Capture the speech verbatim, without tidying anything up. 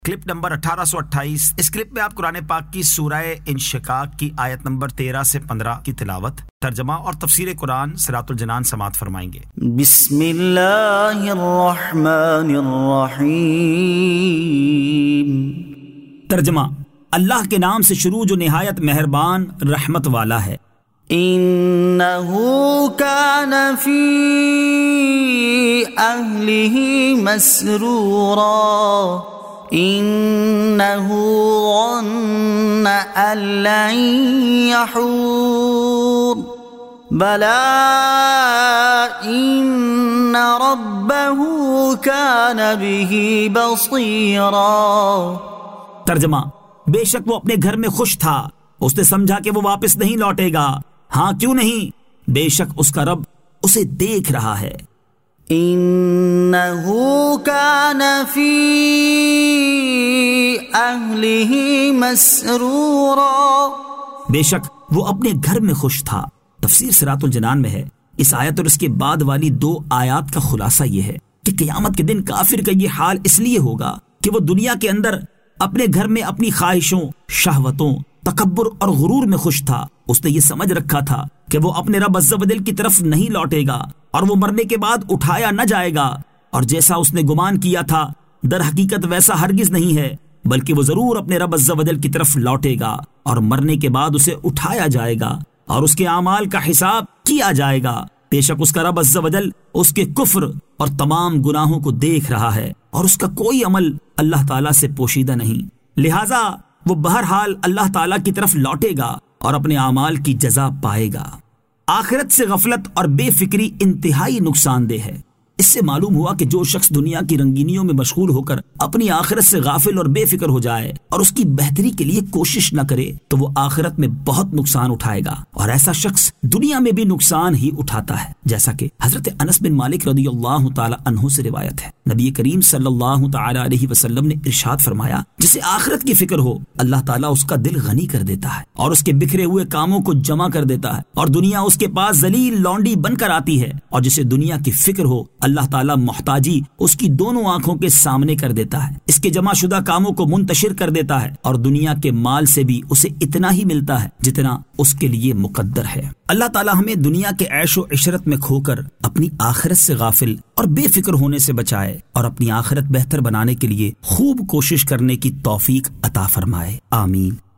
Clip number اٹھارہ سو اٹھائیس۔ اس clip میں آپ قرآن پاک کی سورہ انشقاق کی آیت نمبر تیرہ سے پندرہ کی تلاوت، ترجمہ اور تفسیر قرآن صراط الجنان سماعت فرمائیں گے۔ بسم اللہ الرحمن الرحیم۔ ترجمہ: اللہ کے نام سے شروع جو نہایت مہربان رحمت والا ہے۔ انہو کان فی اہلہ مسرورا انہو ظن ان لن یحور بلا ان ربہ کان بہ بصیرا۔ ترجمہ: بے شک وہ اپنے گھر میں خوش تھا، اس نے سمجھا کہ وہ واپس نہیں لوٹے گا۔ ہاں کیوں نہیں، بے شک اس کا رب اسے دیکھ رہا ہے۔ انہو کان فی اہلہ مسرورا، بے شک وہ اپنے گھر میں خوش تھا۔ تفسیر صراط الجنان میں ہے، اس آیت اور اس کے بعد والی دو آیات کا خلاصہ یہ ہے کہ قیامت کے دن کافر کا یہ حال اس لیے ہوگا کہ وہ دنیا کے اندر اپنے گھر میں اپنی خواہشوں، شہوتوں، تکبر اور غرور میں خوش تھا۔ اس نے یہ سمجھ رکھا تھا کہ وہ اپنے رب عز و جل کی طرف نہیں لوٹے گا اور وہ مرنے کے بعد اٹھایا نہ جائے گا، اور جیسا اس نے گمان کیا تھا در حقیقت ویسا ہرگز نہیں ہے، بلکہ وہ ضرور اپنے رب عز و جل کی طرف لوٹے گا اور مرنے کے بعد اسے اٹھایا جائے گا اور اس کے اعمال کا حساب کیا جائے گا۔ بے شک اس کا رب عز و جل اس کے کفر اور تمام گناہوں کو دیکھ رہا ہے اور اس کا کوئی عمل اللہ تعالیٰ سے پوشیدہ نہیں، لہٰذا وہ بہرحال اللہ تعالیٰ کی طرف لوٹے گا اور اپنے اعمال کی جزا پائے گا۔ آخرت سے غفلت اور بے فکری انتہائی نقصان دہ ہے۔ اس سے معلوم ہوا کہ جو شخص دنیا کی رنگینیوں میں مشغول ہو کر اپنی آخرت سے غافل اور بے فکر ہو جائے اور اس کی بہتری کے لیے کوشش نہ کرے تو وہ آخرت میں بہت نقصان اٹھائے گا، اور ایسا شخص دنیا میں بھی نقصان ہی اٹھاتا ہے، جیسا کہ حضرت انس بن مالک رضی اللہ تعالی عنہ سے روایت ہے۔ نبی کریم صلی اللہ تعالی علیہ وسلم نے ارشاد فرمایا، جسے آخرت کی فکر ہو اللہ تعالیٰ اس کا دل غنی کر دیتا ہے اور اس کے بکھرے ہوئے کاموں کو جمع کر دیتا ہے، اور دنیا اس کے پاس ذلیل لونڈی بن کر آتی ہے، اور جسے دنیا کی فکر ہو اللہ تعالیٰ محتاجی اس کی دونوں آنکھوں کے سامنے کر دیتا ہے، اس کے جمع شدہ کاموں کو منتشر کر دیتا ہے، اور دنیا کے مال سے بھی اسے اتنا ہی ملتا ہے جتنا اس کے لیے مقدر ہے۔ اللہ تعالیٰ ہمیں دنیا کے عیش و عشرت میں کھو کر اپنی آخرت سے غافل اور بے فکر ہونے سے بچائے اور اپنی آخرت بہتر بنانے کے لیے خوب کوشش کرنے کی توفیق عطا فرمائے، آمین۔